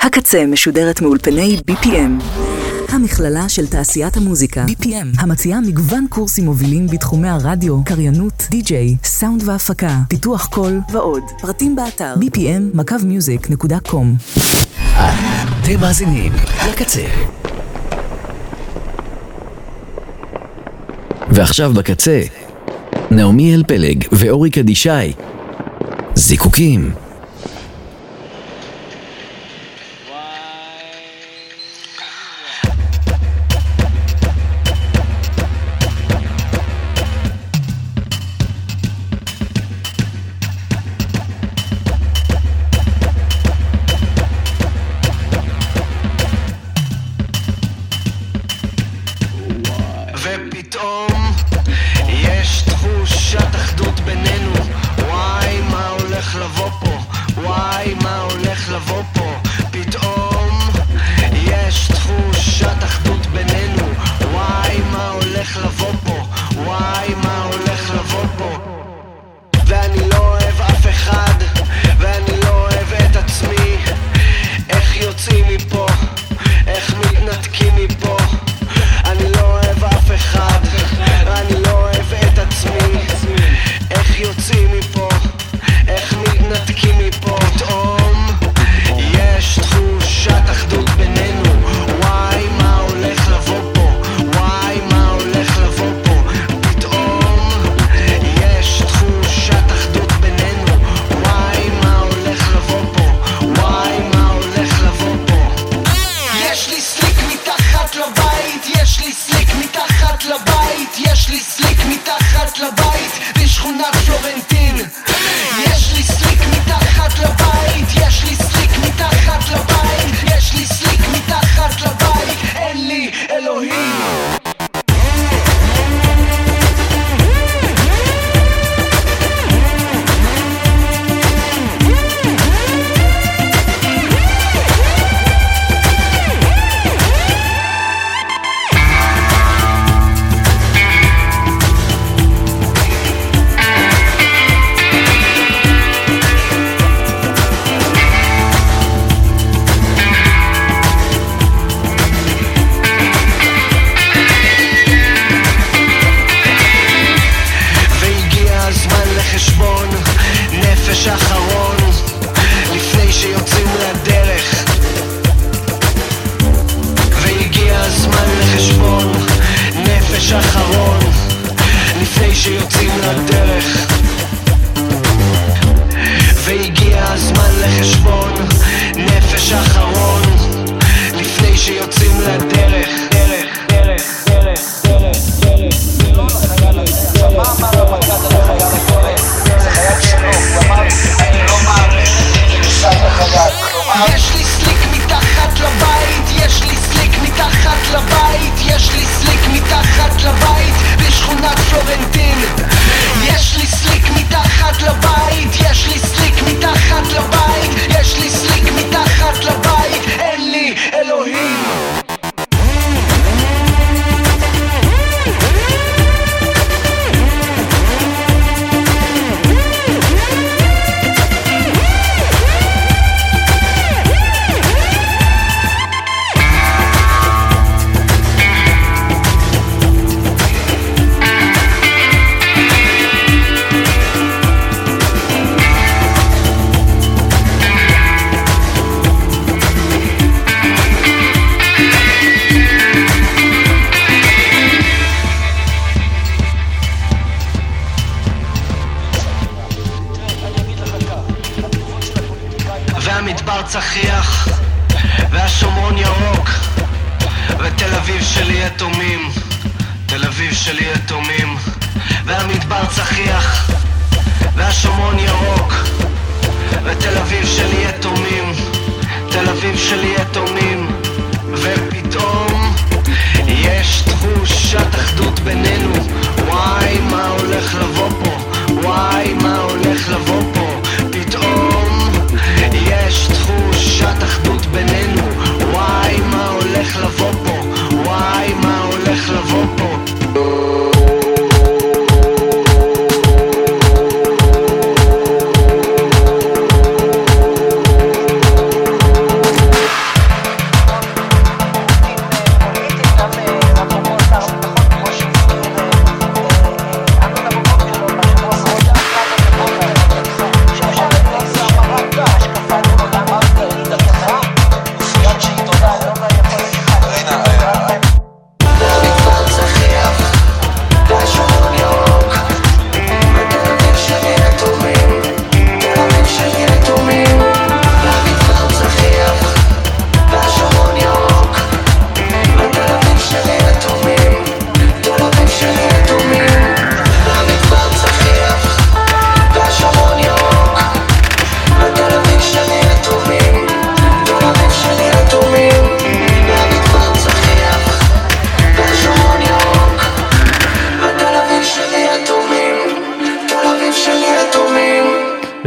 הקצה משודרת מאולפני BPM. המכללה של תעשיית המוזיקה, BPM, המציעה מגוון קורסים מובילים בתחומי הרדיו, קריינות, די-ג'יי, סאונד והפקה, פיתוח קול ועוד. פרטים באתר bpm.com. אתם מאזינים לקצה. ועכשיו בקצה, נעמי אלפלג ואורי קדישי. זיקוקים.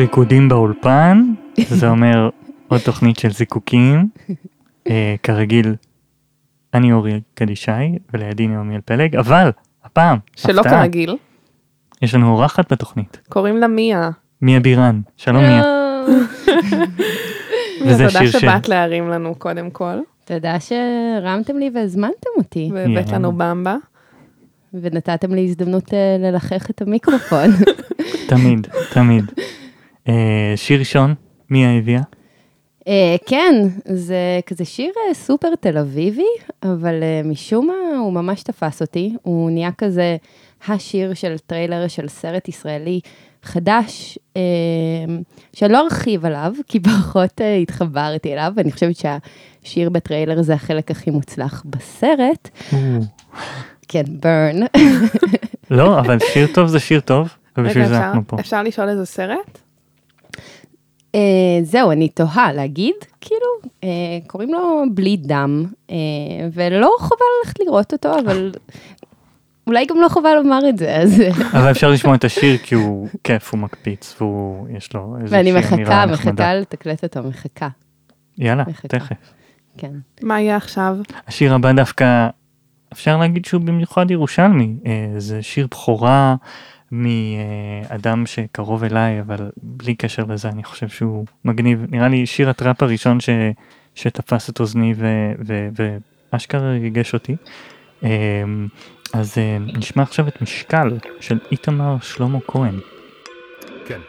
ריקודים באולפן, זה אומר עוד תוכנית של זיקוקים, כרגיל, אני אורי קדישי, ולידי נעמי אלפלג, אבל הפעם, שלא הפתעה, כרגיל. יש לנו אורחת בתוכנית. קוראים לה מיה. מיה בירן, שלום מיה. וזה תודה שיר שבאת להרים לנו קודם כל. תודה שהרמתם לי והזמנתם אותי. והבאת לנו במבה. ונתתם לי הזדמנות ללחך את המיקרופון. תמיד, תמיד. שיר ראשון, מיה הביאה? כן, זה כזה שיר סופר תל אביבי, אבל משום מה הוא ממש תפס אותי. הוא נהיה כזה השיר של טריילר של סרט ישראלי חדש, שלא ארחיב עליו, כי פחות התחברתי אליו, ואני חושבת שהשיר בטריילר זה החלק הכי מוצלח בסרט. כן, burn. לא, אבל שיר טוב זה שיר טוב, ובשביל זה אנחנו פה. אפשר לשאול איזה סרט? זהו, אני תוהה להגיד, כאילו, קוראים לו בלי דם, ולא חובה ללכת לראות אותו, אבל אולי גם לא חובה לומר את זה, אז... אבל אפשר לשמוע את השיר, כי הוא כיף, הוא מקפיץ, והוא, יש לו איזה שיר אמירה נחמדה. ואני מחכה לתקלט אותו, מחכה. יאללה, תכף. כן. מה יהיה עכשיו? השיר הבא דווקא, אפשר להגיד שהוא במיוחד ירושלמי, זה שיר בכורה מאדם שקרוב אליי, אבל בלי קשר לזה, אני חושב שהוא מגניב. נראה לי שיר הטראפ הראשון שתפס את אוזני ואשכרה ריגש אותי. אז נשמע עכשיו את משקל של איתמר שלמה כהן. כן.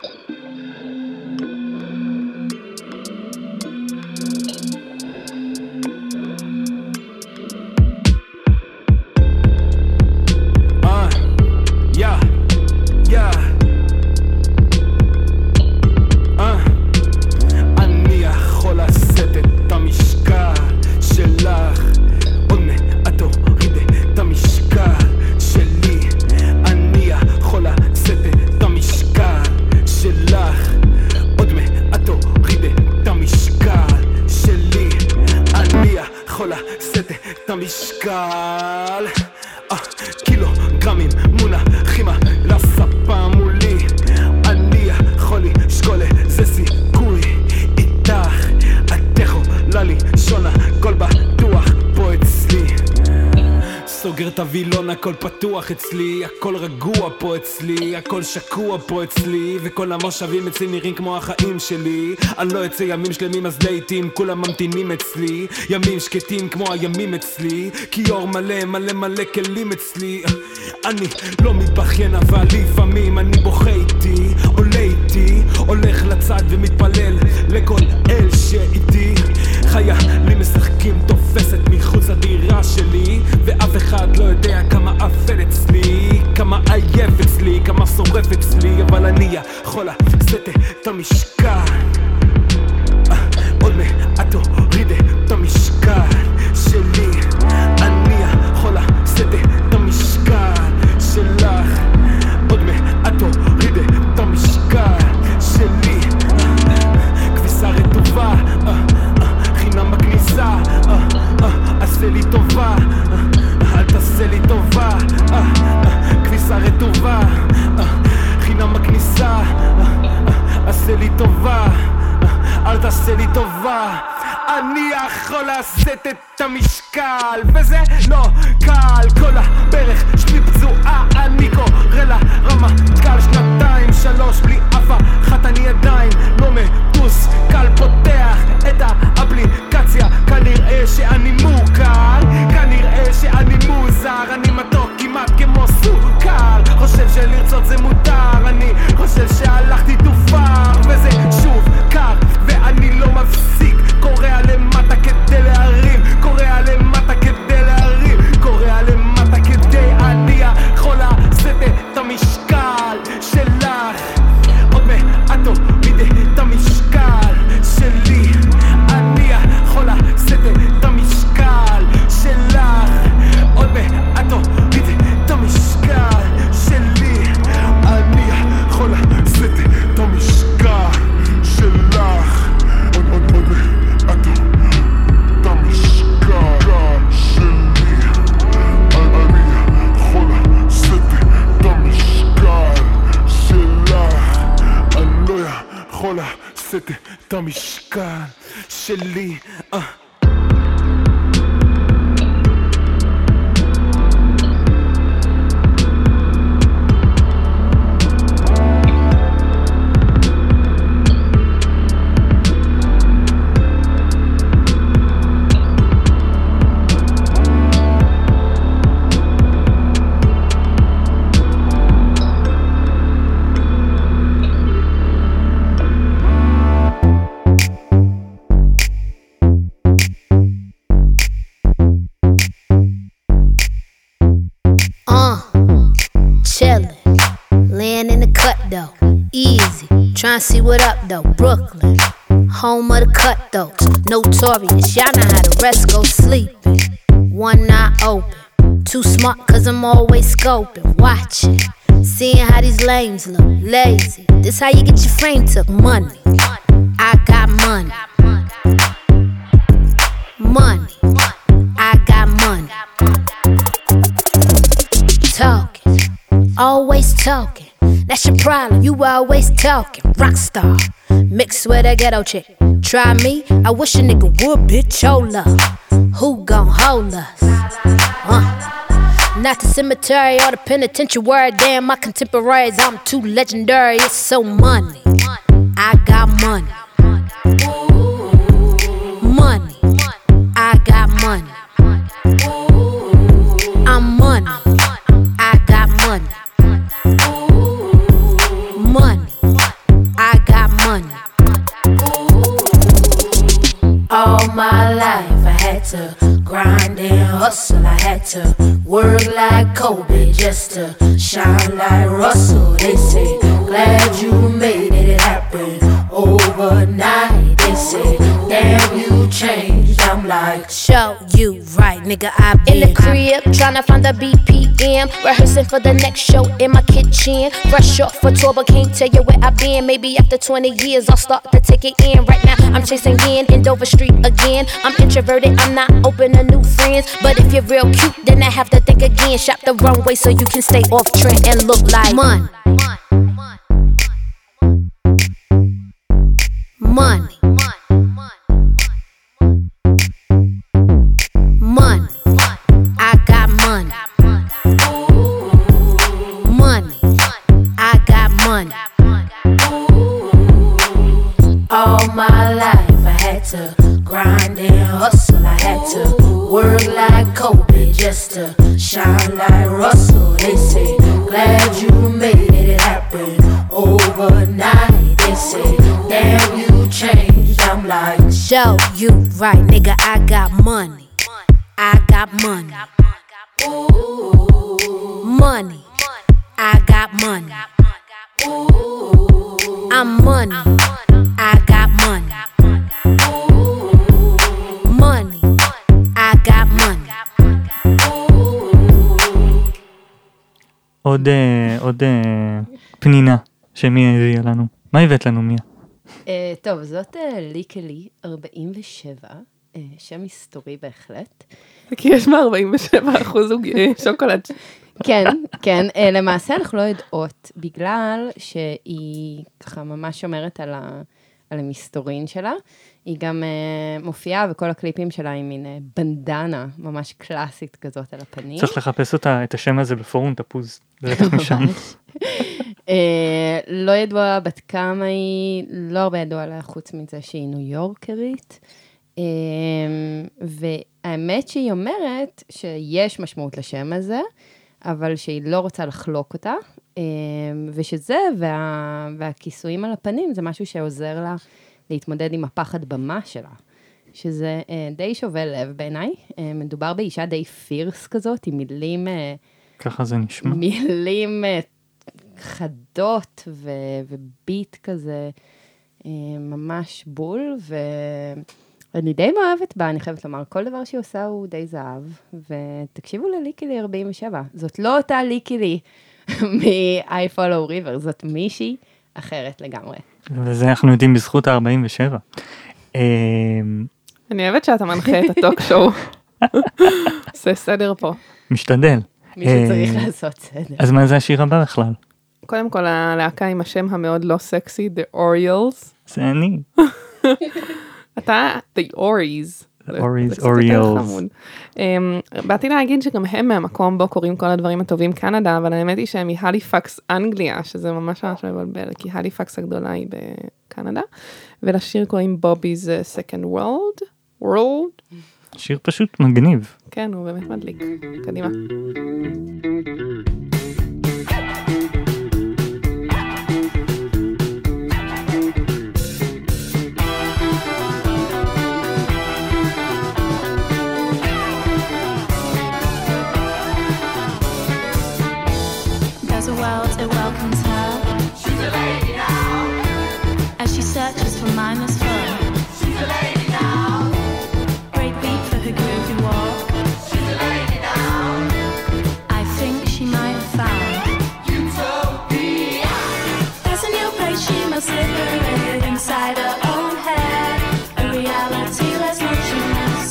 אני יכול לשאת את המשקל שלך, עוד מעט תוריד את המשקל שלי. אני יכול לשאת את המשקל שלך, עוד מעט תוריד את המשקל שלי. אני יכול לשאת את המשקל, קילוגרמים מונחים על הספה מולי. אני יכול לשקול איזה סיכוי איתך, את יכולה לישון, הכל בטוח פה אצלי. סוגר את הווילון, הכל פתוח אצלי, הכל רגוע פה אצלי, הכל שקוע פה אצלי, וכל המושבים אצלי נראים כמו החיים שלי. אני לא יוצא ימים שלמים אז לעתים כולם ממתינים אצלי, ימים שקטים כמו הימים אצלי, כי אור מלא מלא מלא כלים אצלי. אני לא מתבכיין אבל לפעמים אני בוכה איתי, עולה איתי, הולך לצד ומתפלל לכל אל שאיתי. חיילים משחקים תופסת מחוץ לדירה שלי, ואף אחד לא יודע כמה אפל אצלי, כמה עייף אצלי, כמה שורף אצלי. אבל אני יכול לשאת את המשקל, עוד מעט תוריד את המשקל שלי. אני יכול לשאת את המשקל שלך, עוד מעט תוריד את המשקל שלי. כביסה רטובה, חינם בכניסה, עשה לי טובה, אל תעשה לי טובה. כביסה רטובה, חינם בכניסה, עשה לי טובה, אל תעשה לי טובה. אני יכול לשאת את המשקל, וזה לא קל. כל הברך שלי פצועה, אני קורא לה רמטכ"ל. 2-3 בלי אף אחת, אני עדיין לא מטוס קל. פותח את האפליקציה, כנראה שאני מוקל, כנראה שאני מוזר. אני מתוק כמעט כמו סוכר, חושב שלרצות זה מותר. אני חושב שהלכתי תופר, וזה שוב קר ואני לא מפסיק. קורא למטה כדי להרים, קורא למטה כדי להרים, קורא למטה כדי. אני יכול לשאת את המשקל שלך, עוד מעט תוריד את המשקל שלי. אני את המשקל שלי Trying to see what up though, Brooklyn, home of the cutthroats, notorious, y'all know how the rest go sleeping. One eye open, too smart cause I'm always scoping, watching, seeing how these lames look, lazy. This how you get your frame took, money. I got money. Money. I got money. Talking, always talking. That's your problem, you always talking. Rockstar, mixed with a ghetto chick. Try me, I wish a nigga would, bitch, hold up. Who gon' hold us? Not the cemetery or the penitentiary. Damn, my contemporaries, I'm too legendary. It's so money. I got money. Money. I got money. I'm money. I got money. Money, I got money. All my life I had to grind and hustle. I had to work like Kobe just to shine like Russell. They say, glad you made it happen overnight. They say, damn, you changed. I'm like, show you right, nigga, I been in the crib tryna find the BPM, rehearsing for the next show in my kitchen. Fresh off for tour, but can't tell you where I've been. Maybe after 20 years, I'll start to take it in. Right now, I'm chasing in Dover Street again. I'm introverted, I'm not open to new friends. But if you're real cute, then I have to think again. Shop the runway so you can stay off trend and look like money. Money. Money. I got money. Money. I got money. All my life I had to grind and hustle. I had to work like Kobe just to shine like Russell. They say, glad you made it happen overnight. They say, damn, you changed. I'm like, show you right, nigga, I got money. I got money. Money. I got money. I'm money. I got money. Money. I got money. עוד פנינה שמיה הביאה לנו. מה הבאת לנו, מיה? טוב, זאת ליקלי 47, שם היסטורי בהחלט. כי יש מה 47% שוקולד. כן, כן, למעשה אנחנו לא יודעות, בגלל שהיא ככה ממש שומרת על המסתורין שלה, היא גם מופיעה בכל הקליפים שלה עם מין בנדנה ממש קלאסית כזאת על הפנים. צריך לחפש אותה, את השם הזה בפורום תפוז, בטח משם. לא ידוע בת כמה היא, לא הרבה ידוע לה חוץ מזה שהיא ניו יורקרית, והאמת שהיא אומרת שיש משמעות לשם הזה, אבל שהיא לא רוצה לחלוק אותה, ושזה והכיסויים על הפנים זה משהו שעוזר לה להתמודד עם הפחד במה שלה, שזה די שובל לב בעיניי. מדובר באישה די פירס כזאת, עם מילים... ככה זה נשמע. מילים חדות וביט כזה, ממש בול, ואני די מאוהבת בה, אני חייבת לומר, כל דבר שהיא עושה הוא די זהב, ותקשיבו לליקלי 47, זאת לא אותה ליקלי מ-I Follow River, זאת מישהי אחרת לגמרי. וזה אנחנו יודעים בזכות ה-47. אני אוהבת שאתה מנחה את הטוק שואו. עושה סדר פה. משתדל. מישהו צריך לעשות סדר. אז מה זה השיר הבא בכלל? קודם כל, הלהקה עם השם המאוד לא סקסי, The Orioles. זה אני. אתה, the Ories. אוריולס. באתי להגיד שגם הם מהמקום בו קוראים כל הדברים הטובים קנדה, אבל האמת היא שהם מהליפקס אנגליה, שזה ממש מבלבל, כי הליפקס הגדולה היא בקנדה, ולשיר קוראים בובי's Second World. שיר פשוט מגניב. כן, הוא באמת מדליק. קדימה. It welcomes her. She's a lady now. As she searches for mindless fun. She's a lady now. Great beat for her groovy walk. She's a lady now. I think she might have found utopia. There's a new place she must liberate inside her own head. A reality less motionless.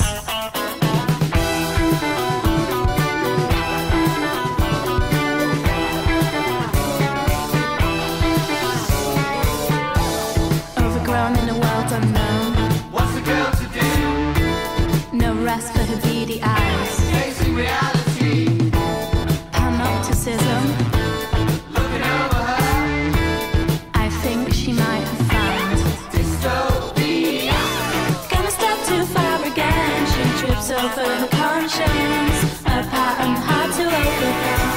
In a world unknown. What's the girl to do? No rest for her beady eyes. Facing reality. Panopticism. Looking over her. I think she might have found dystopia. Gonna step too far again. She trips over her conscience. A pattern hard to overcome.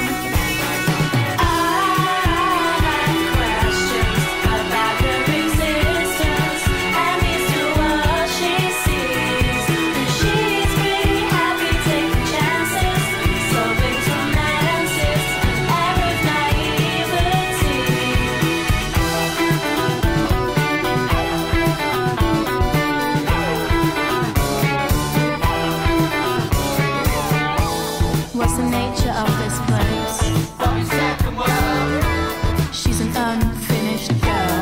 What's the nature of this place? She's an unfinished girl.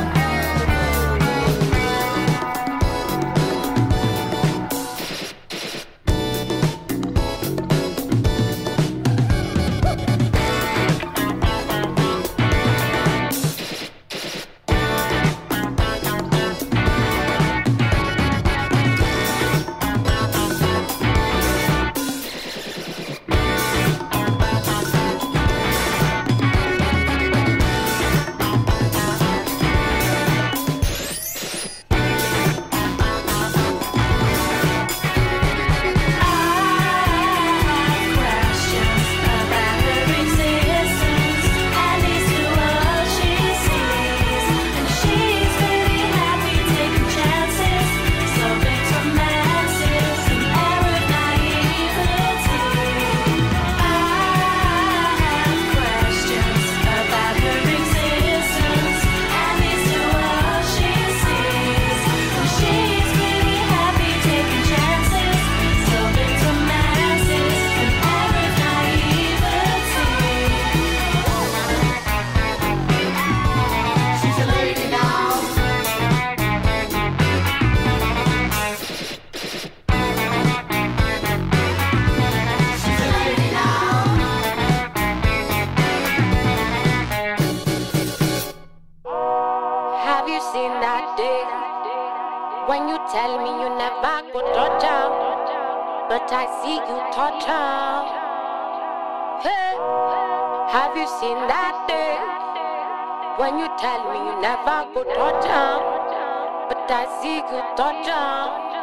When you tell me you never go touch her, but I see you touch her. Hey, have you seen that day? When you tell me you never go touch her, but I see you touch her.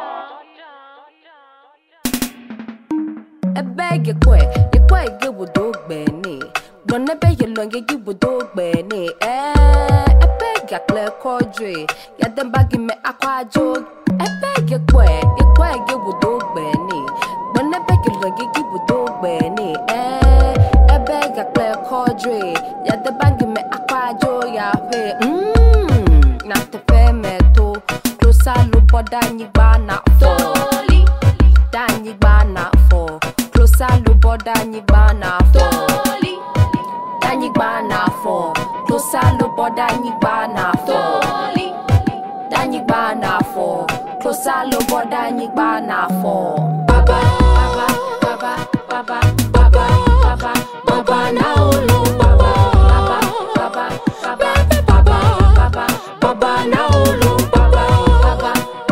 Beg your quay, you would do Benny. Don't beg your long, you would do Benny. Beg your clear cordray, yet the baggy me aqua joke. Beg your quay, you would do Benny. Don't beg your long, you would do Benny. Beg your clear cordray, yet the baggy me aqua joke. Not the fair metal, close a loop or Danny Bana for Danny Bana for. Salu boda nyibana for Danny bana for Closer lo boda nyibana for Danny bana for Closer lo boda nyibana for Baba Baba Baba Baba Baba Baba Baba na olo Baba Baba Baba Baba Baba Baba Baba na olo Baba Baba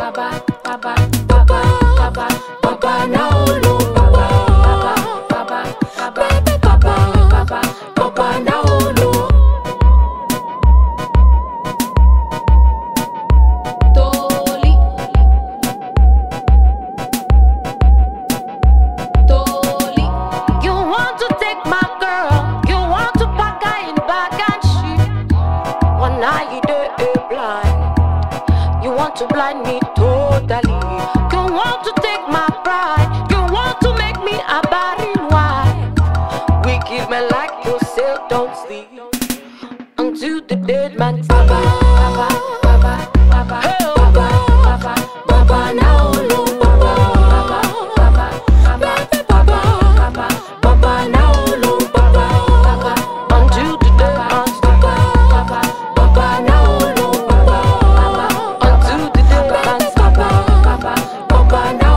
to blind me totally. You want to take my pride, you want to make me a barren wife. Wicked men like yourself don't sleep until the dead man Baba, Baba, Baba, Baba, hey, Baba, Baba, Baba, now look, Baba, Baba, Baba, Baba, Baba, Baba, now look, Baba, Baba, until the dead man Baba, Baba, Baba, now look, Baba, until the dead man Baba, Baba, Baba, now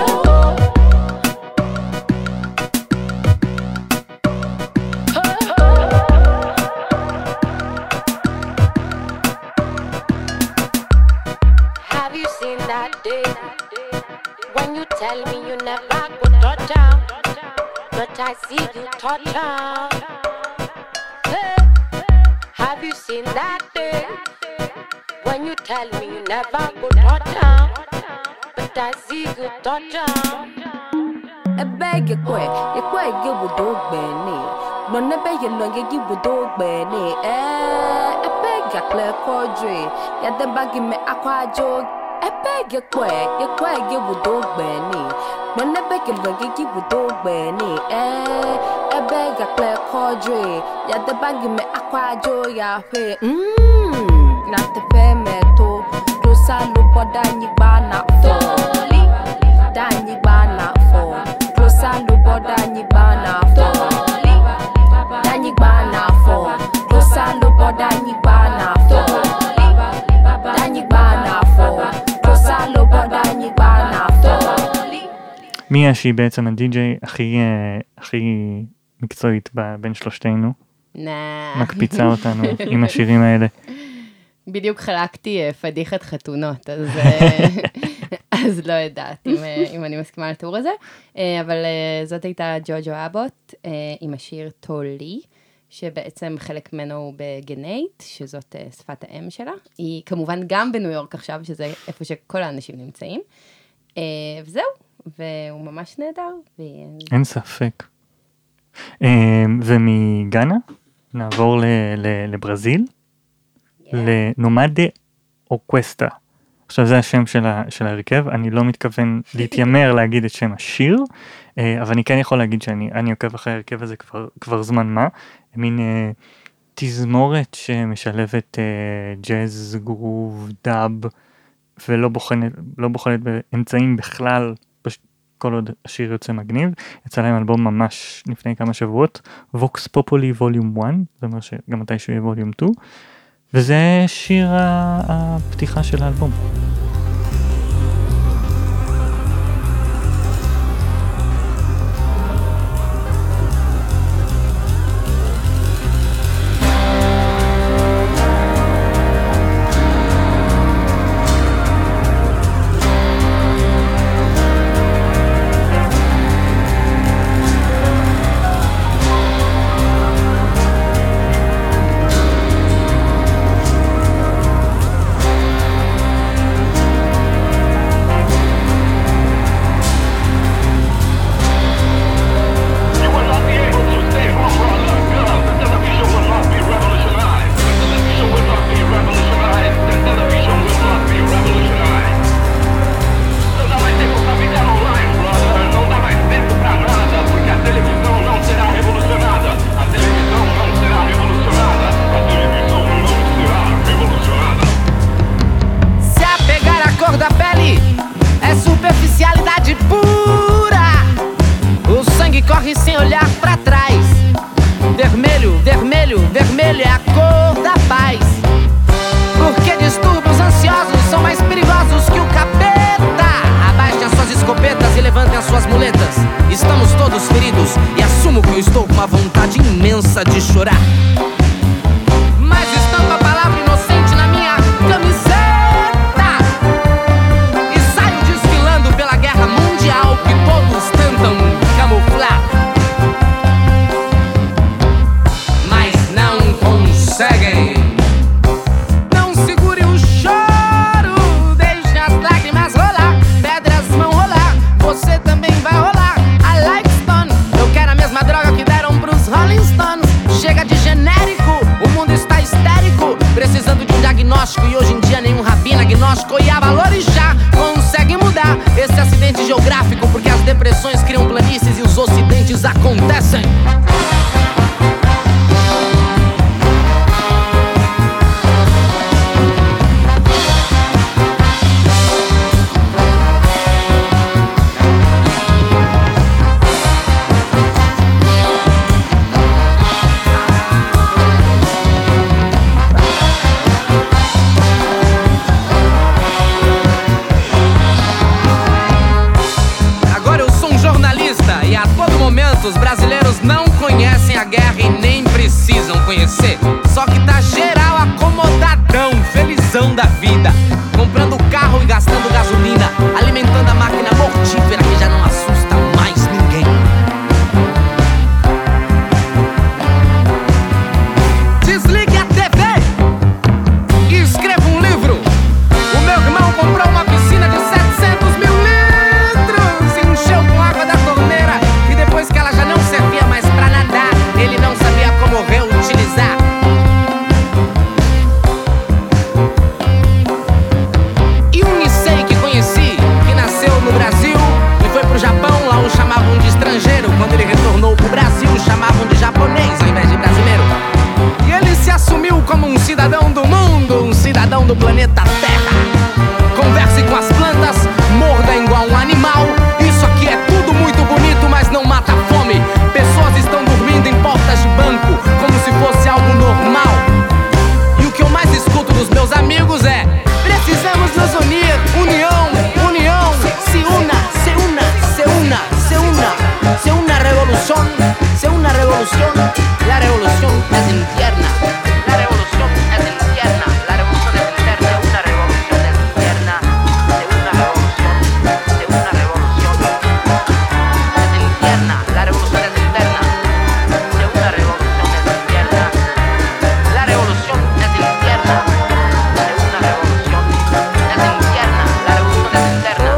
Have you seen that day when you tell me you never go touch down, but I see you touch down? Hey. Have you seen that day when you tell me you never go touch down, but I see you touch down? Beg your quay, you would do Benny. No, never you know you would do Benny. I beg your clear quadri, yet the baggy me aqua joke. I beg your quay, you would do Benny. No, never you know you would do Benny. I beg your clear quadri, yet the baggy me aqua joke. Not the fair metal, do salu podani bana for. Dani bana for. Salu bodani bana for. Dani bana for. Salu bodani bana for. Dani bana for. Salu bodani bana for. מיה שהיא בעצם הדי-ג'יי הכי מקצועית בין שלושתנו. מקפיצה אותנו עם השירים האלה. בדיוק חלקתי פדיחת חתונות, אז לא יודעת אם אני מסכימה על התיאור הזה, אבל זאת הייתה ג'וג'ו אבוט עם השיר טולי, שבעצם חלק ממנו הוא בגנייט, שזאת שפת האם שלה. היא כמובן גם בניו יורק עכשיו, שזה איפה שכל האנשים נמצאים. וזהו, והוא ממש נהדר. אין ספק. ומגאנה נעבור לברזיל, לנומדה אוקווסטה. עכשיו זה השם של ההרכב, אני לא מתכוון להתיימר להגיד את שם השיר, אבל אני כן יכול להגיד שאני עוקב אחרי ההרכב הזה כבר זמן מה, מין תזמורת שמשלבת ג'אז, גרוב, דאב, ולא בוחלת באמצעים בכלל, כל עוד השיר יוצא מגניב. יצא להם אלבום ממש לפני כמה שבועות, Vox Populi Volume 1, זה אומר שגם מתישהו יהיה Volume 2, וזה שיר הפתיחה של האלבום. De chorar. Mas estampa a palavra inocente na minha camiseta e saio desfilando pela guerra mundial que todos tentam camuflar, mas não conseguem. Não segure o choro, deixe as lágrimas rolar, pedras vão rolar, você também vai rolar. I like Stone, eu quero a mesma droga que deram pros Rolling Stones. Chega de genérico seco, porque as depressões criam planícies e os ocidentes acontecem. Os brasileiros não conhecem a guerra e nem precisam conhecer. Só que tá geral acomodadão, felizão da vida, comprando carro e gastando gasolina, alimentando a máquina mortífera que já não assusta mais ninguém. Desligue a TV e escreva um livro. O meu irmão comprou uma piscina de 700 mil litros e encheu com água da torneira. Depois que ela já não servia mais pra nadar, ele não sabia como reutilizar. E um Nisei que conheci, que nasceu no Brasil e foi pro Japão, lá o chamavam de estrangeiro. Quando ele retornou pro Brasil, chamavam de japonês ao invés de brasileiro. E ele se assumiu como um cidadão do mundo, um cidadão do planeta Terra. Converse com as plantas, morda igual um animal. Isso aqui é tudo muito bonito, mas não mata a fome. Pessoas estão dormindo em portas de banco, como se fosse algo normal. E o que eu mais escuto dos meus amigos é: precisamos nos unir, união, união. Se una, se una, se una, se una. Se una revolución, se una revolución. La revolución es interna. La revolución es interna. La revolución es interna. Una revolución es interna. Se una revolución, se una revolución. Es interna. La revolución es interna. Se una revolución es interna. La revolución es interna. Se una revolución es interna. La revolución es interna.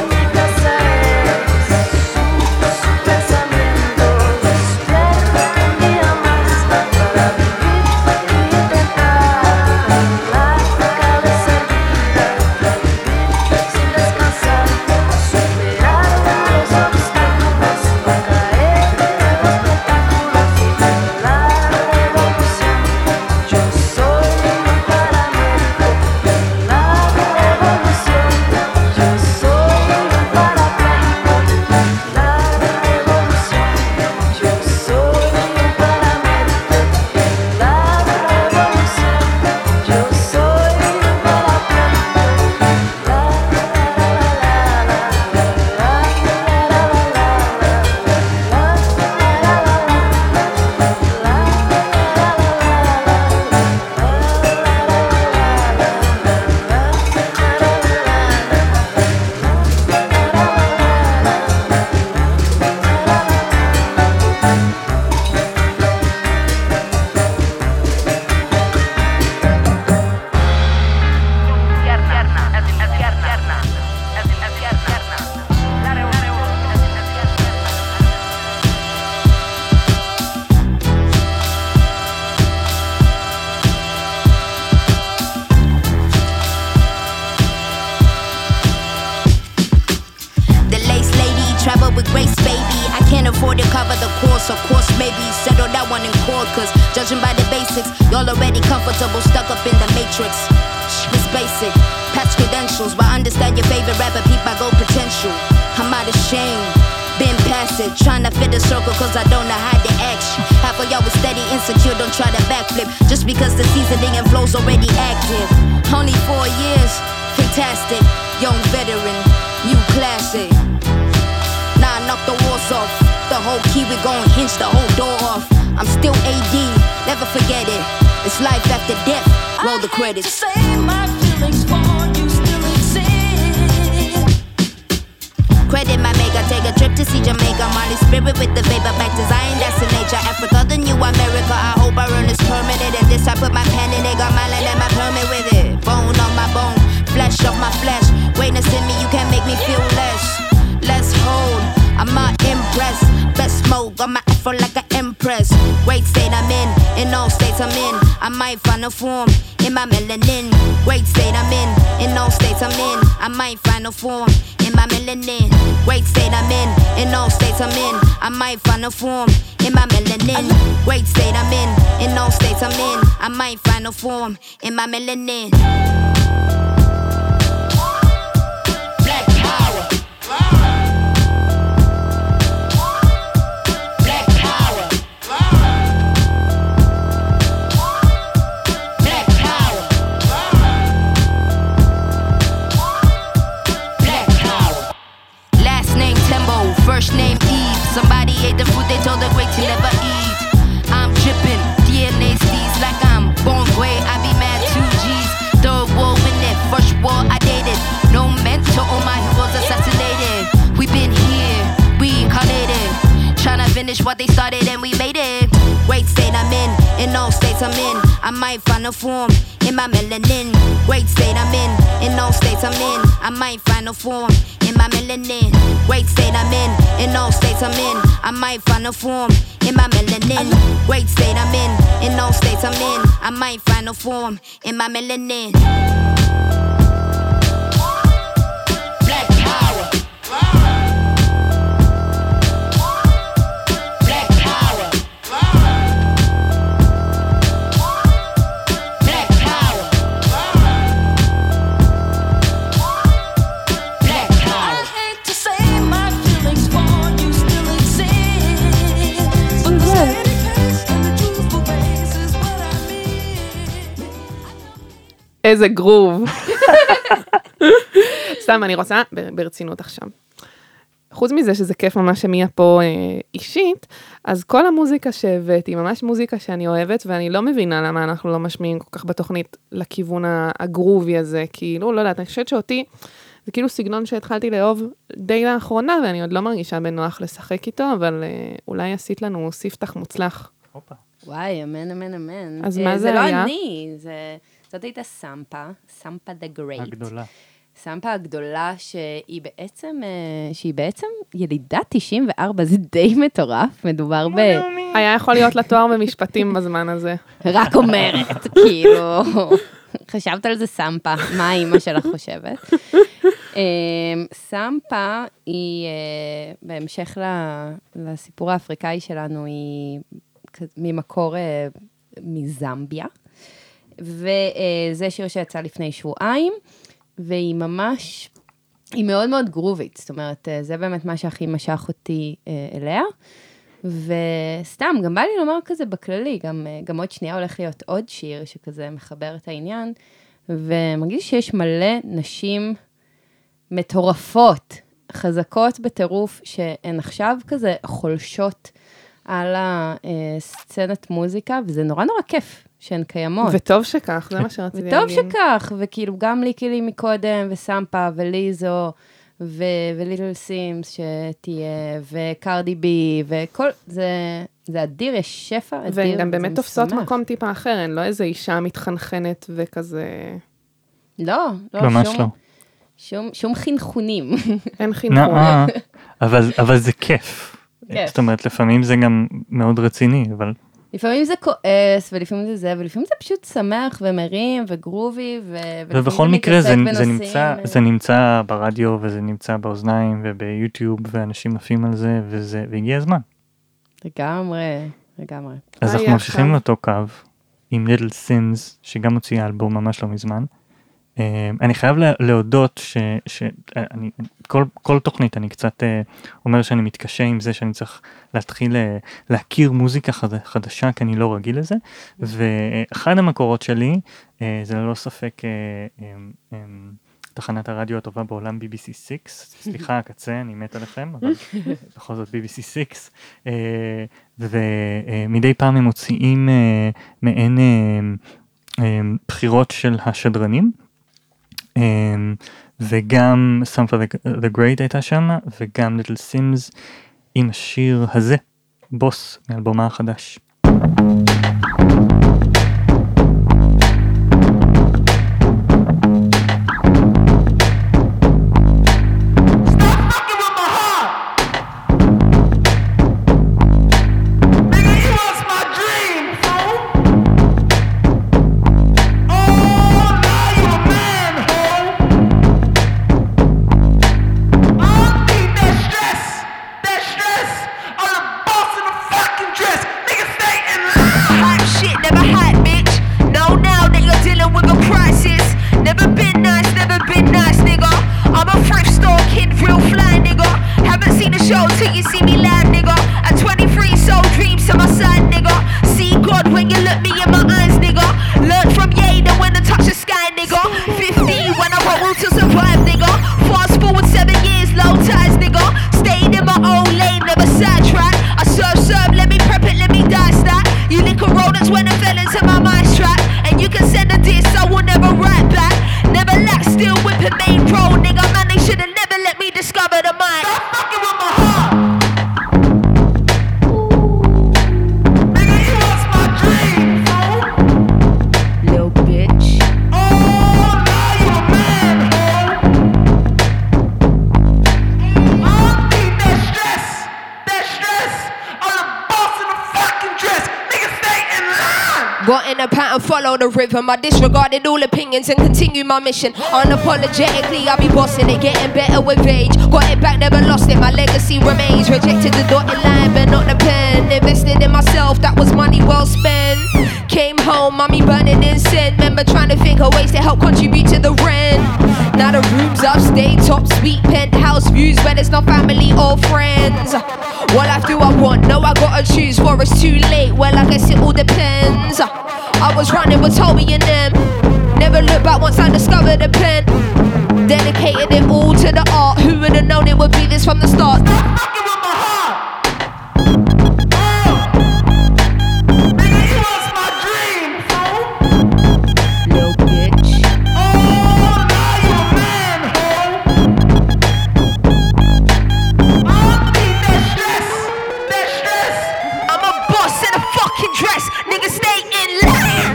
Judging by the basics, y'all already comfortable, stuck up in the matrix. It's basic, patch credentials, but understand your favorite rapper, peep my gold potential. I'm out of shame, been past it, trying to fit the circle cause I don't know how to action. Half of y'all was steady insecure, don't try to backflip, just because the seasoning and flow's already active. Only 4 years, fantastic, young veteran, new classic. Nah, knock the walls off, the whole key, we gon' hinge the whole door off. I'm still AD, never forget it. It's life after death, roll the credits. I hate to say my feelings for you still exist. Credit my maker, take a trip to see Jamaica. Molly spirit with the vapor, back to Zion, that's the nature. Africa, the new America, I hope I earn this permanent. And this I put my pen in it, got my land and my permit with it. Bone on my bone, flesh off my flesh. Greatness in me, you can't make me feel less. Let's hold, I'm not impressed. Best smoke, got my afro like an empress. Great state I'm in all states. states I'm in, I might find a form in my melanin. Great state I'm in all states I'm in, I might find a form in my melanin. Great state I'm in all states I'm in, I might find a form in my melanin. Great state I'm in all states I'm in, I might find a form in my melanin. Black power. Black power. Black power. Black power. Last name Tembo, first name Eve. Somebody ate the food they told the great to never eat. I'm dripping, DNA steez like I'm born gray. I be mad 2G's. Third war in it, first war I dated. No mentor, all my heroes assassinated. We been here, reincarnated. Tryna finish what they started and we made it. Great state I'm in all states I'm in. I might find a form in my melanin. Great state I'm in all states I'm in. I might find a form in my melanin. Great state I'm in all states I'm in. I might find a form in my melanin. Great state I'm in all states I'm in. I might find a form in my melanin. Black power. Black power. Black power. Black power. I hate to say my feelings for you still exist, but the steady pace and the truthful face is what I mean. איזה גרוב. סתם, אני רוצה ברצינות עכשיו. חוץ מזה שזה כיף ממש שמיה פה אישית, אז כל המוזיקה שהבאתי, ממש מוזיקה שאני אוהבת, ואני לא מבינה למה אנחנו לא משמיעים כל כך בתוכנית לכיוון הגרובי הזה, כאילו, לא יודעת, אני חושבת שאותי, זה כאילו סגנון שהתחלתי לאהוב די לאחרונה, ואני עוד לא מרגישה בנוח לשחק איתו, אבל אולי עשית לנו ספתח מוצלח. וואי, אמן, אמן, אמן. אז מה זה לא היה? זאת הייתה סמפה the Great. הגדולה. סמפה הגדולה שהיא בעצם ילידת 94, זה די מטורף, מדובר היה יכול להיות לתואר במשפטים בזמן הזה. רק אומרת, כאילו, חשבת על זה סמפה, מה האמא שלך חושבת? סמפה היא, בהמשך לסיפור האפריקאי שלנו, היא ממקור מזמביה, וזה שיר שיצא לפני שבועיים, והיא ממש, היא מאוד מאוד גרובית, זאת אומרת, זה באמת מה שהכי משך אותי אליה, וסתם, גם בא לי לומר כזה בכללי, גם עוד שנייה הולך להיות עוד שיר שכזה מחבר את העניין, ומרגיש שיש מלא נשים מטורפות, חזקות בטירוף, שהן עכשיו כזה חולשות על הסצנת מוזיקה, וזה נורא נורא כיף שהן קיימות. וטוב שכך, זה מה שרציתי וטוב להגיד. שכך, וכאילו גם ליקילי מקודם, וסמפה, וליזו, וליטל סימס שתהיה, וקרדי בי, וכל, זה אדיר, יש שפע אדיר. והן גם באמת תופסות משמח. מקום טיפה אחר, הן לא איזו אישה מתחנחנת וכזה... לא, ממש לא. שום חינכונים. אין חינכון. אבל זה כיף. זאת אומרת, לפעמים זה גם מאוד רציני, אבל... לפעמים זה כועס, ולפעמים זה זה, ולפעמים זה פשוט שמח ומרים וגרובי, ובכל מקרה זה נמצא ברדיו, וזה נמצא באוזניים וביוטיוב, ואנשים נפים על זה, והגיע הזמן. לגמרי. אז אנחנו ממשיכים לאותו קו, עם ליטל סימס, שגם הוציאה אלבום ממש לא מזמן. אני חייב להודות כל תוכנית אני קצת אומר שאני מתקשה עם זה שאני צריך להתחיל להכיר מוזיקה חדשה כי אני לא רגיל לזה, ואחד המקורות שלי זה ללא ספק תחנת הרדיו הטובה בעולם BBC 6, סליחה הקצה, אני מת עליכם, אבל בכל זאת BBC 6, ומדי פעם הם מוציאים מעין בחירות של השדרנים, וגם סמפה the Great הייתה שם, וגם ליטל סימס עם השיר הזה, בוס, מאלבומה החדש. Nigga, you was my dream, fool. till you see me land, nigga. At 23, soul dreams to my side, nigga. See God when you look me in my eyes, nigga. Learn from Yada when I touch the sky, nigga. 15 when I roll to survive, nigga. Fast forward 7 years, low ties, nigga. Stayed in my own lane, never sidetrack. I serve, let me prep it, let me dice that. You little rodents when I fell into my mind's trap. And you can send a diss, I will never write back. Never lack, still whipping main road, nigga. Man, they should've never let me discover the mic. Stop fucking with my heart. Nigga, you was my dream, fool. Little bitch. Oh, now you a man, fool. I don't need that stress. I'm the boss in the fucking dress. Nigga, stay in line. Got in a pattern, follow the rhythm. I disregarded all opinions and continue my mission. Unapologetically, I be bossing it, getting better with age. Got it back, never lost it, my legacy remains. Rejected the dotted line, but not the pen. Invested in myself, that was money well spent. Came home, mommy burning incense. Remember trying to think of ways to help contribute to the rent. Now the rooms upstate, top suite, penthouse views where there's no family or friends. What life do I want? No, I gotta choose, for it's too late. Well, I guess it all depends. I was running with Toby and them. Never looked back once I discovered a pen. Dedicated it all to the art. Who would have known it would be this from the start? Stop fucking with my heart. Nigga, you was my dream, fool. Little bitch. Oh, now you a man, fool. I don't need that stress. I'm a boss in a fucking dress. Nigga, stay in line.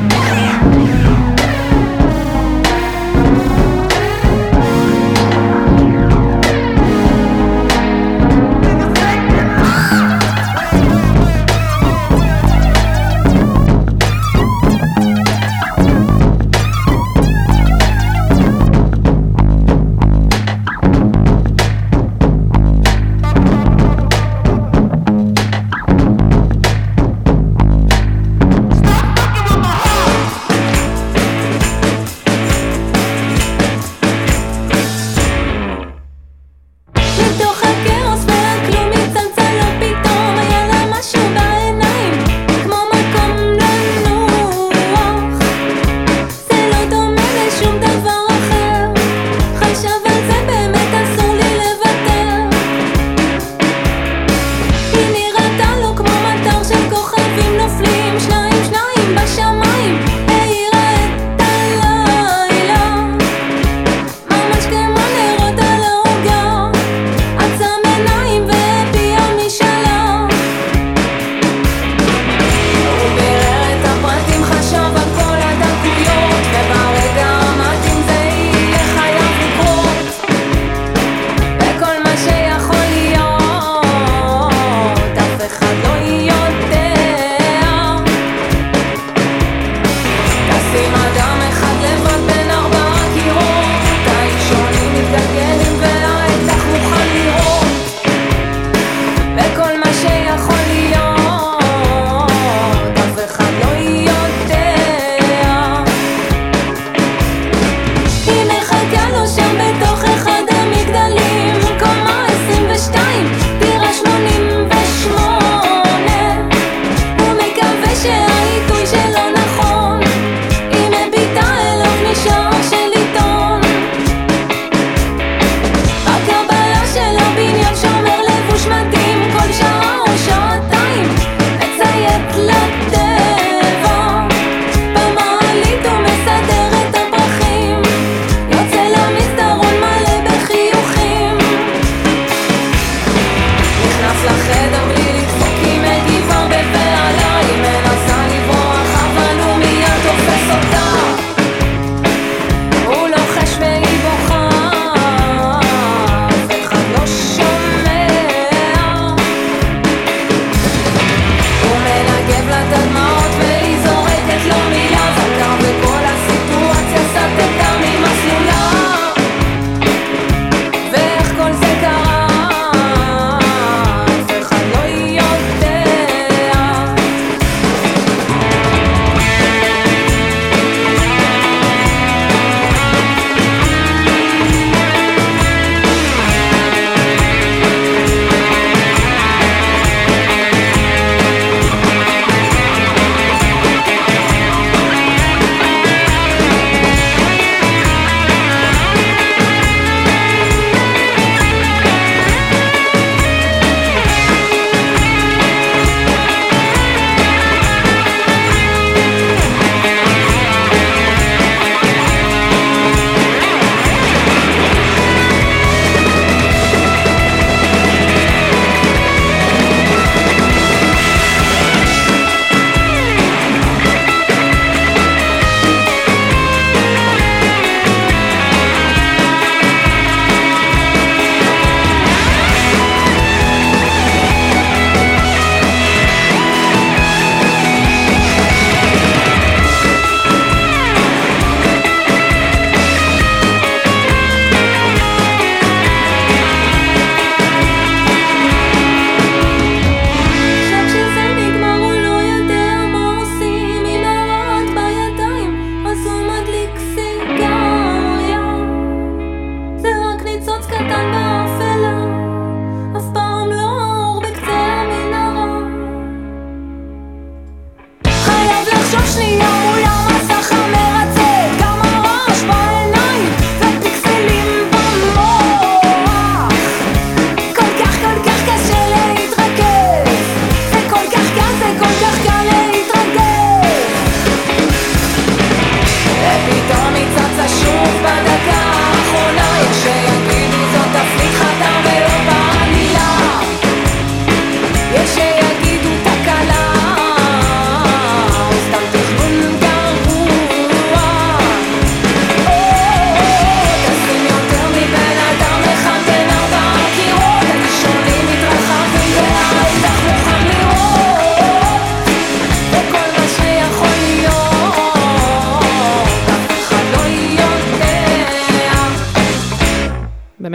Nigga,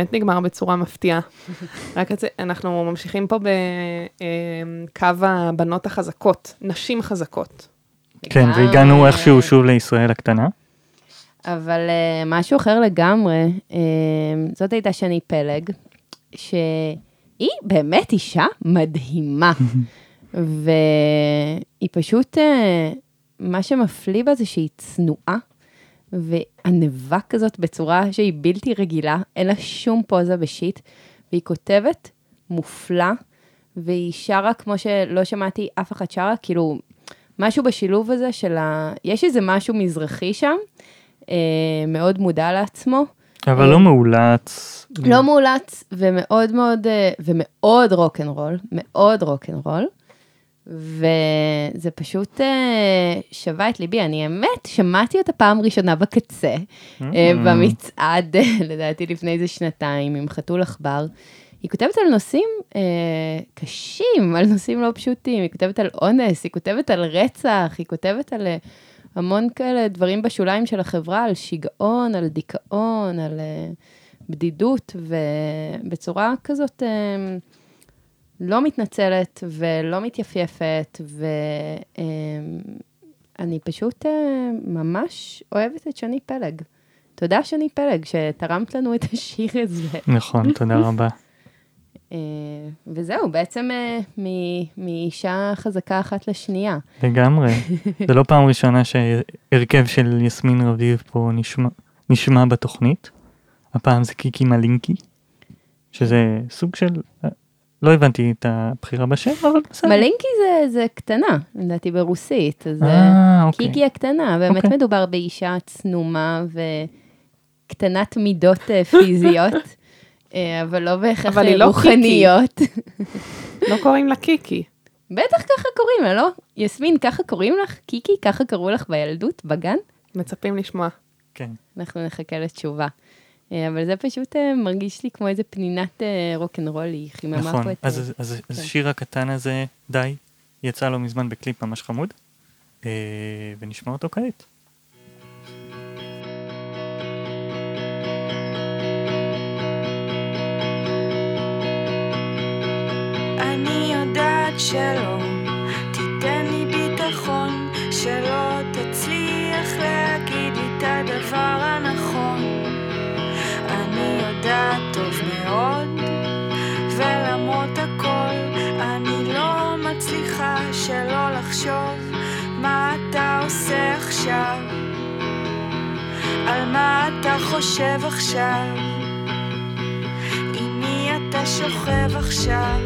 באמת נגמר בצורה מפתיעה. רק אנחנו ממשיכים פה בקו הבנות החזקות, נשים חזקות. כן, והגענו איכשהו שוב לישראל הקטנה. אבל משהו אחר לגמרי, זאת הייתה שני פלג, שהיא באמת אישה מדהימה, והיא פשוט, מה שמפליא בה זה שהיא צנועה, וענבה כזאת בצורה שהיא בלתי רגילה, אין לה שום פוזה בשיט, והיא כותבת מופלא, והיא שרה כמו שלא שמעתי אף אחד שרה, כאילו משהו בשילוב הזה של יש איזה משהו מזרחי שם, מאוד מודע לעצמו. אבל לא מאולץ. לא מאולץ, ומאוד מאוד, ומאוד רוק'נ'רול, מאוד רוק'נ'רול, וזה פשוט שווה את ליבי. אני האמת, שמעתי אותה פעם ראשונה בקצה, במצעד, לדעתי לפני איזה שנתיים, עם חתול עכבר. היא כותבת על נושאים קשים, על נושאים לא פשוטים, היא כותבת על אונס, היא כותבת על רצח, היא כותבת על המון כאלה דברים בשוליים של החברה, על שיגעון, על דיכאון, על בדידות, ובצורה כזאת לא מתנצלת ולא מתייפייפת, ואני פשוט ממש אוהבת את שני פלג. תודה שני פלג שתרמת לנו את השיר הזה. נכון, תודה רבה. וזהו, בעצם מאישה חזקה אחת לשנייה. לגמרי. זה לא פעם ראשונה שהרכב של יסמין רביב פה נשמע בתוכנית. הפעם זה קיקי מלינקי, שזה סוג של, לא הבנתי את הבחירה בשם, אבל בסדר. מלינקי זה קטנה, לדעתי ברוסית. אז אוקיי. קיקי הקטנה, באמת מדובר באישה צנומה וקטנת מידות פיזיות. אבל לא בהכרח רוחניות. לא קוראים לה קיקי. בטח ככה קוראים לה, לא? יסמין, ככה קוראים לך? קיקי, ככה קראו לך בילדות, בגן? מצפים לשמוע. כן. אנחנו נחכה לתשובה. אבל זה פשוט מרגיש לי כמו איזה פנינת רוק'נ'רול, היא חיממה פה את... נכון, אז השיר הקטן הזה, די, יצא לו מזמן בקליפ ממש חמוד, ונשמע אותו כעת. אני יודעת שלא תיתן לי ביטחון, שלא תצליח להגיד לי את הדבר הנכון. אני יודעת טוב מאוד, ולמרות הכל אני לא מצליחה שלא לחשוב מה אתה עושה עכשיו, על מה אתה חושב עכשיו, עם מי אתה שוכב עכשיו,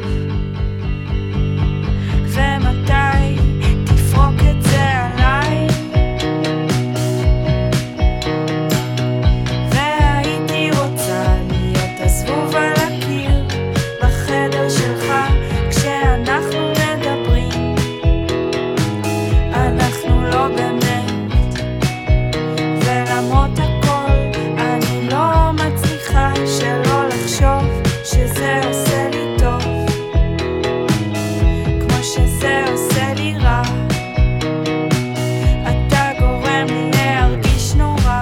ומתי תפרוק את זה עליי. והייתי רוצה להיות הזבוב על הקיר בחדר שלך כשאנחנו מדברים, אנחנו לא באמת, ולמרות הכל אני לא מצליחה שלא לחשוב שזה עושה לי טוב שזה עושה לי רע. אתה גורם לי להרגיש נורא.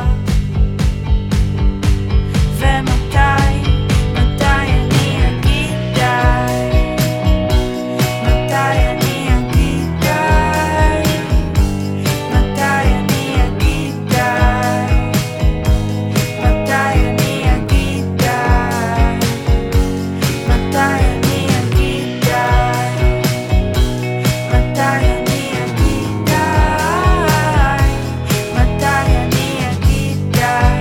ומתי, מתי אני אגיד די? מתי אני אגיד די? מתי אני אגיד די? מתי אני אגיד די? מתי אני אגיד די? מתי אני אגיד די? מתי אני אגיד די?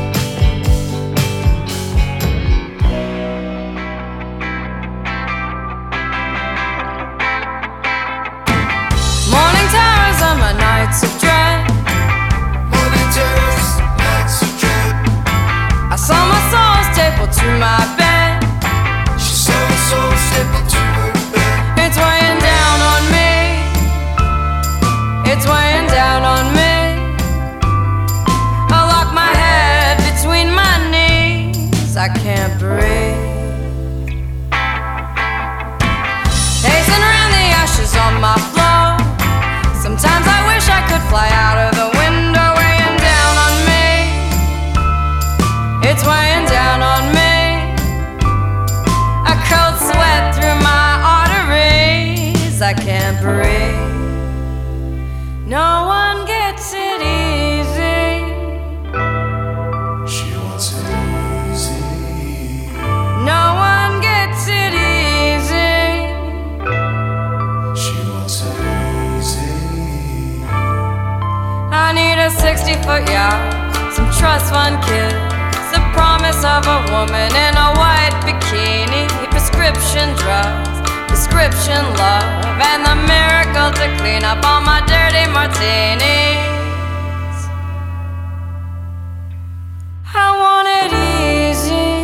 Morning terrors are my nights of dread. Morning terrors, nights of dread. I saw my soul stapled to my bed. She saw her soul stapled to her bed. It's weighing down on me. It's weighing down on me. I lock my head between my knees. I can't breathe. Pacing around the ashes on my floor. Sometimes I wish I could fly out of the window. Weighing down on me. It's weighing down on me. comfort yacht, some trust fund kids, the promise of a woman in a white bikini, prescription drugs, prescription love, and the miracle to clean up all my dirty martinis. I want it easy.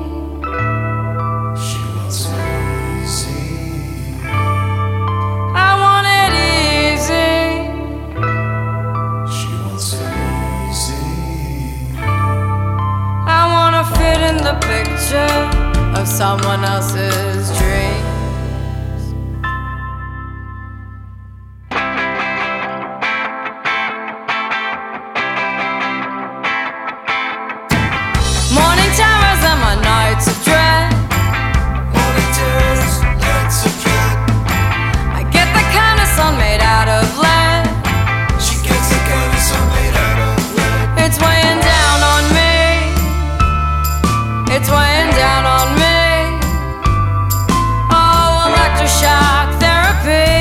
She wants it easy. I want it easy. She wants it easy. I wanna fit in the picture of someone else's dream. Morning terrors and my nights of dread. Morning terrors, nights of dread. I get the kind of sun made out of lead. She gets the kind of sun made out of lead. It's weighing down on me. It's weighing down on me. Oh, electroshock therapy.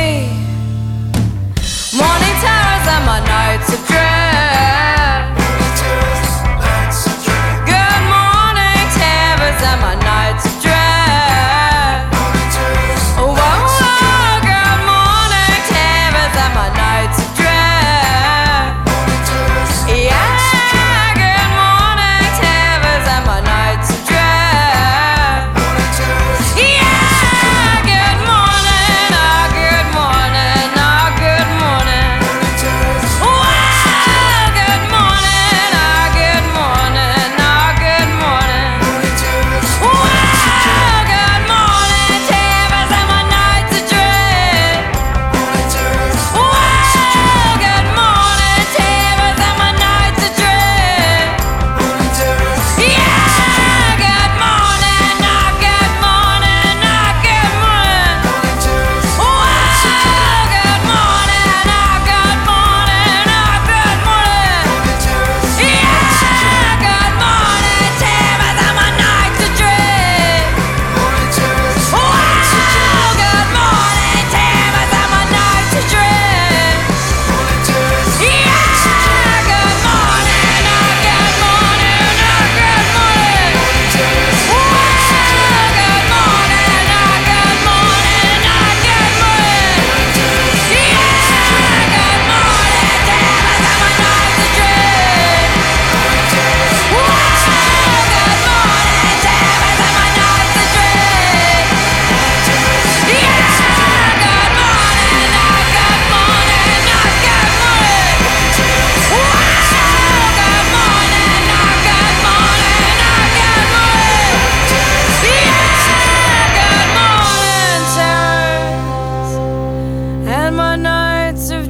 Morning terrors and my nights of dread. Morning terrors, nights of dread. Good morning terrors and my nights of dread. Morning terrors, Oh, whoa, whoa, good morning terrors and my nights of dread. morning terrors. Yeah, good morning terrors and my nights of dread. Morning terrors. Yeah, good morning, oh good morning, oh good morning. Morning terrors. Wow, good morning, oh good morning, oh good morning. Morning terrors. Wow, good morning, terrors and my nights of dread. Morning terrors. Wow, good morning, terrors and my nights of dread. Morning terrors. Yeah, good morning, oh good morning, oh good morning. Morning terrors. Wow, good morning, oh good morning, oh good morning. Morning terrors. Yeah, good morning, terrors and my nights of dread. Morning terrors. Wow, good morning, terrors and my nights of dread. Morning terrors. Yeah, good morning, oh good morning, oh good morning. Morning terrors. Wow, good morning, oh good morning, oh good morning. Yeah, good morning, terrors and my nights of dread. Morning terrors. Wow, good morning, terrors and my nights of dread. Yeah, good morning, oh good morning, oh good morning. Wow, good morning, oh good morning, oh good morning. Yeah, good morning, terrors and my nights of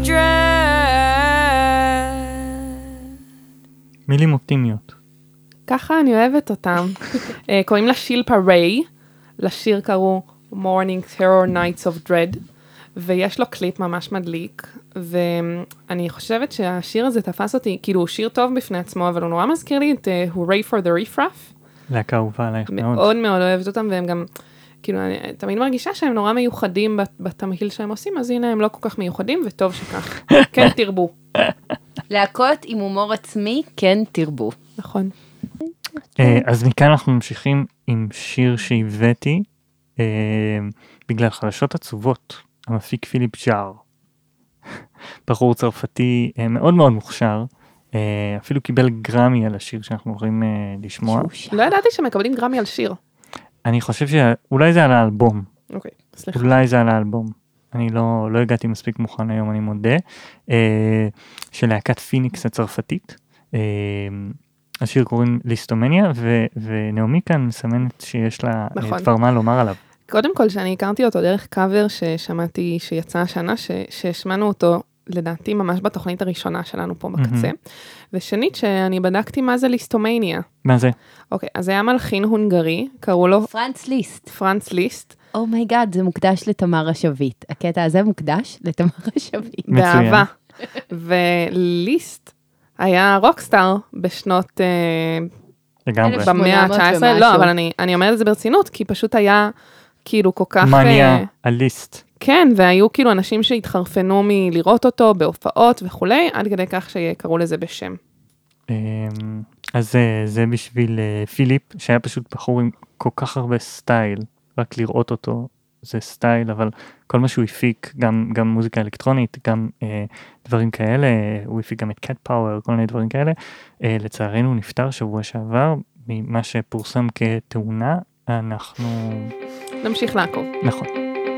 dread. מילים אופטימיות. ככה אני אוהבת אותם. קוראים לה שילפה ריי, לשיר קראו Morning Terror Nights of Dread, ויש לו קליפ ממש מדליק, ואני חושבת שהשיר הזה תפס אותי, כאילו הוא שיר טוב בפני עצמו, אבל הוא נורא מזכיר לי את Hooray for the Riffraff. להקה אהובה עלייך מאוד. מאוד מאוד אוהבת אותם, והם גם, כאילו, אני תמיד מרגישה שהם נורא מיוחדים בתמהיל שהם עושים, אז הנה הם לא כל כך מיוחדים, וטוב שכך. כן תרבו. להקות עם הומור עצמי, כן תרבו. נכון. אז מכאן אנחנו ממשיכים עם שיר שהבאתי, בגלל חדשות עצובות, המפיק פיליפ ז'אר. בחור צרפתי מאוד מאוד מוכשר, אפילו קיבל גרמי על השיר שאנחנו הולכים לשמוע. לא ידעתי שמקבלים גרמי על שיר. אני חושב שאולי זה על האלבום. אוקיי, סליחה. אולי זה על האלבום. אני לא הגעתי מספיק מוכן היום, אני מודה. של להקת פיניקס הצרפתית. השיר קוראים ליסטומניה, ונעמי כאן מסמנת שיש לה דבר מה לומר עליו. קודם כל, שאני הכרתי אותו דרך קאבר ששמעתי שיצא השנה, שהשמענו אותו לדעתי ממש בתוכנית הראשונה שלנו פה בקצה. ושנית, שאני בדקתי מה זה ליסטומניה. מה זה? אוקיי, אז זה היה מלחין הונגרי, קראו לו פרנץ ליסט. פרנץ ליסט. אומייגאד, זה מוקדש לתמר השביט. הקטע הזה מוקדש לתמר השביט. באהבה. וליסט היה רוקסטאר בשנות... לגמרי. במאה ה-19. לא, אבל אני אומרת את זה ברצינות, כי פשוט היה כאילו כל כך... מניה, הליסט. כן, והיו כאילו אנשים שהתחרפנו מלראות אותו בהופעות וכולי, עד כדי כך שקראו לזה בשם. אז זה בשביל פיליפ, שהיה פשוט בחור עם כל כך הרבה סטייל, רק לראות אותו זה סטייל, אבל כל מה שהוא הפיק, גם מוזיקה אלקטרונית, גם דברים כאלה, הוא הפיק גם את קאט פאוור, כל מיני דברים כאלה, לצערנו הוא נפטר שבוע שעבר, ממה שפורסם כתאונה, אנחנו נמשיך לעקוב. נכון.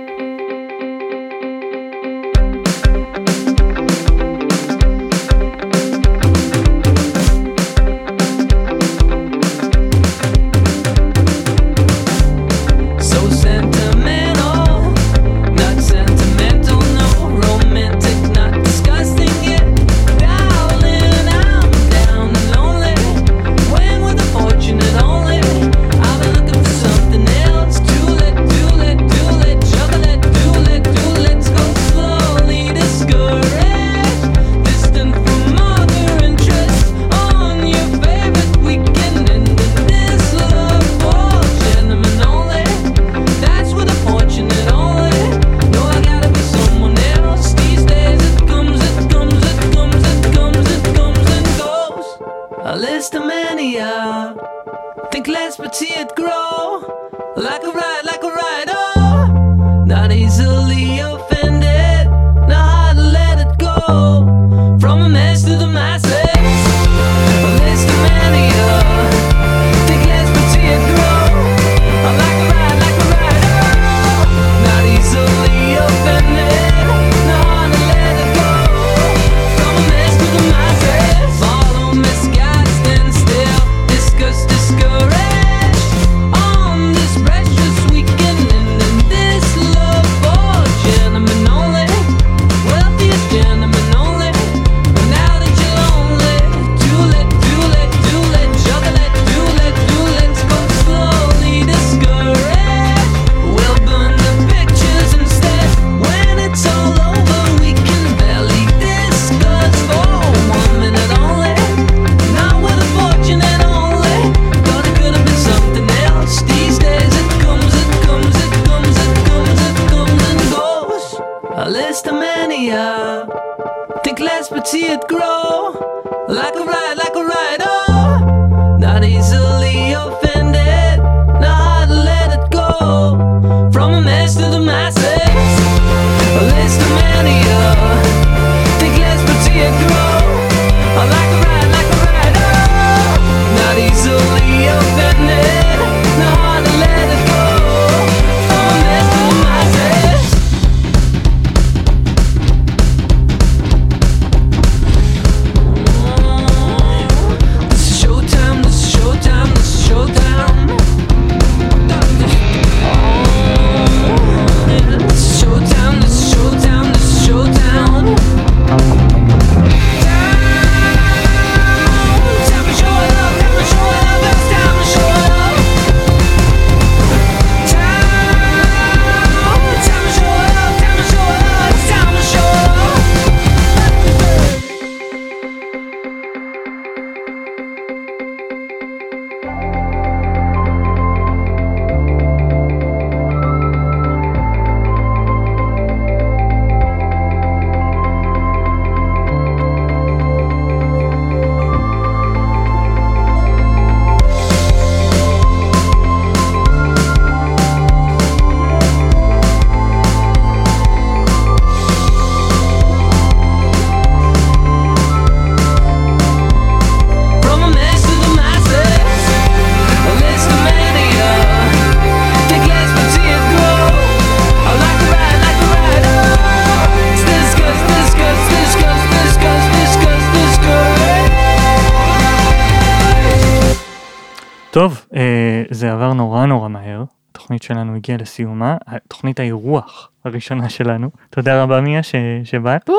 טוב, זה עבר נורא מהר, התוכנית שלנו הגיעה לסיומה, תוכנית האירוח הראשונה שלנו, תודה רבה מיה שבאת.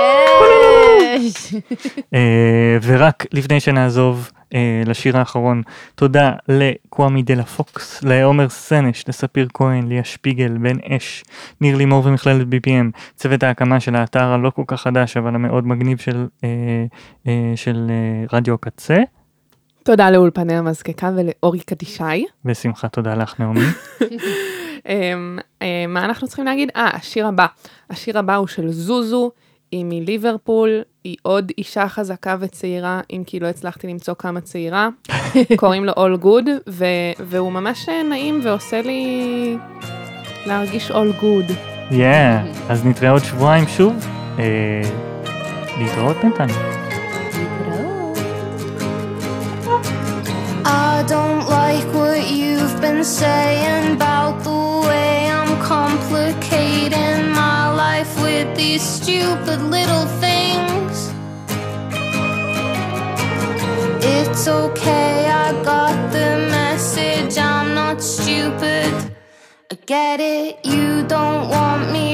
יש! ורק לפני שנעזוב לשיר האחרון, תודה לקוואמי דלה פוקס, לעומר סנש, לספיר כהן, ליה שפיגל, בן אש, ניר לימור ומכללת BPM, צוות ההקמה של האתר הלא כל כך חדש, אבל המאוד מגניב של רדיו קצה. תודה לאולפני המזקקה ולאורי קדישי. בשמחה, תודה לך נעמי. מה אנחנו צריכים להגיד? השיר הבא הוא של זוזו, היא מליברפול, היא עוד אישה חזקה וצעירה, אם כי לא הצלחתי למצוא כמה צעירה, קוראים לו All Good, והוא ממש נעים ועושה לי להרגיש All Good. אז נתראה עוד שבועיים שוב, להתראות בינתיים. I don't like what you've been saying about the way I'm complicating my life with these stupid little things. It's okay, I got the message, I'm not stupid. I get it, you don't want me